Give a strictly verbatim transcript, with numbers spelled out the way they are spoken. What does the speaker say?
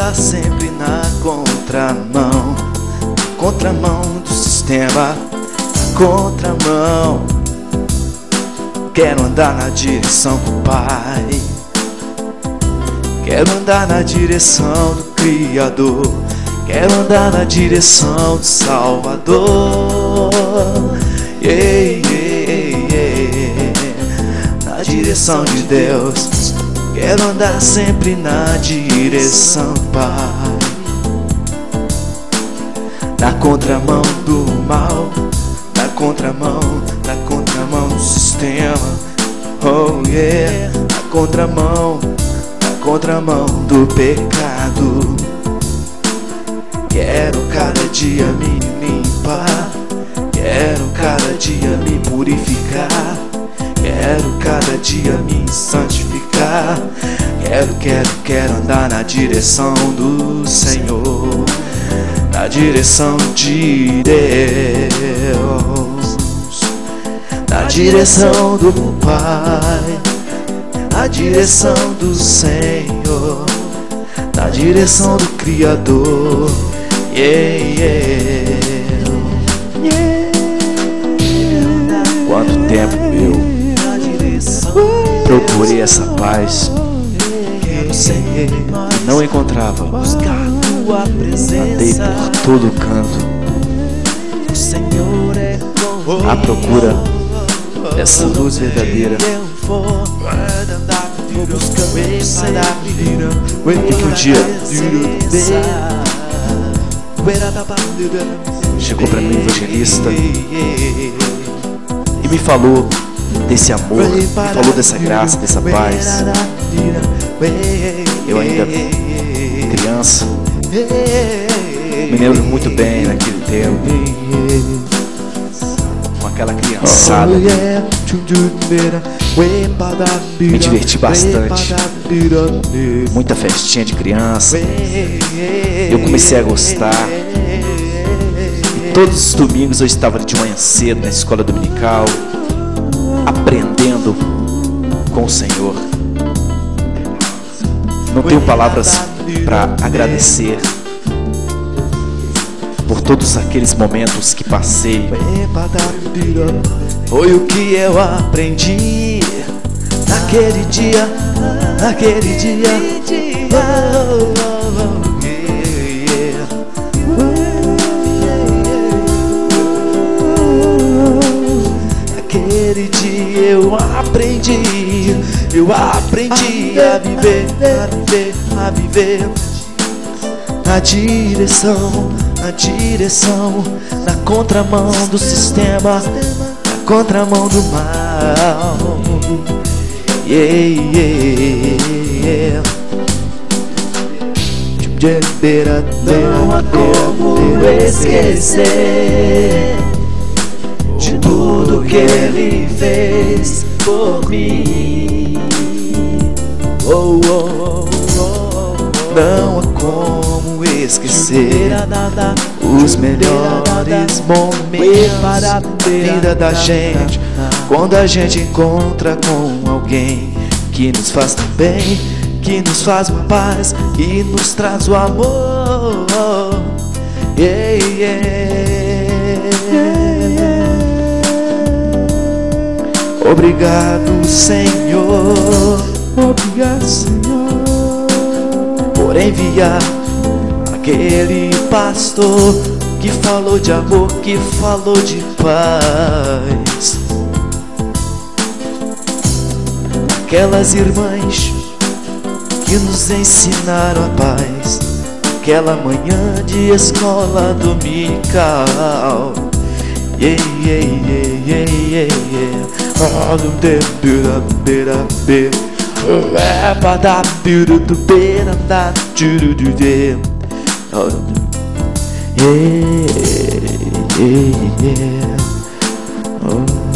andar sempre na contramão, contramão do sistema, contramão. Quero andar na direção do Pai, quero andar na direção do Criador, quero andar na direção do Salvador. Yeah, yeah, yeah. Na direção de Deus, quero andar sempre na direção do Pai. Na contramão do mal, na contramão, na contramão do sistema. Oh yeah, na contramão, na contramão do pecado. Quero cada dia me limpar, quero cada dia me purificar, quero cada dia me santificar. Quero, quero, quero andar na direção do Senhor, na direção de Deus, na direção do Pai, na direção do Senhor, na direção do Criador. Yeah, yeah, yeah. Quanto tempo eu procurei essa paz e não encontrava. Andei por todo canto à procura dessa luz verdadeira. E que um dia chegou para mim um evangelista e me falou desse amor, me falou dessa graça, dessa paz. Eu ainda criança, me lembro muito bem naquele tempo, com aquela criançada, me diverti bastante, muita festinha de criança. Eu comecei a gostar, e todos os domingos eu estava de manhã cedo na escola dominical, aprendendo com o Senhor. Não tenho palavras para agradecer por todos aqueles momentos que passei. Foi o que eu aprendi naquele dia, naquele dia. Oh, oh, oh, yeah. Naquele dia eu aprendi, eu aprendi a viver, a viver, a viver na direção, na direção, na contramão do sistema, na contramão do mal. Yeah, yeah, yeah. Não há como esquecer de tudo que Ele fez por mim. Oh, oh, oh, oh. Não há como esquecer os melhores momentos da vida da gente, quando a gente encontra com alguém que nos faz tão bem, que nos faz uma paz, que nos traz o amor. Yeah, yeah. Obrigado, Senhor, obrigado, Senhor, por enviar aquele pastor que falou de amor, que falou de paz. Aquelas irmãs que nos ensinaram a paz, aquela manhã de escola dominical. Yeah, yeah, yeah, yeah, yeah, yeah. Oh, do de bira bira bira. É para dar bira do bira da juru do de. Oh, yeah, yeah, yeah. Oh.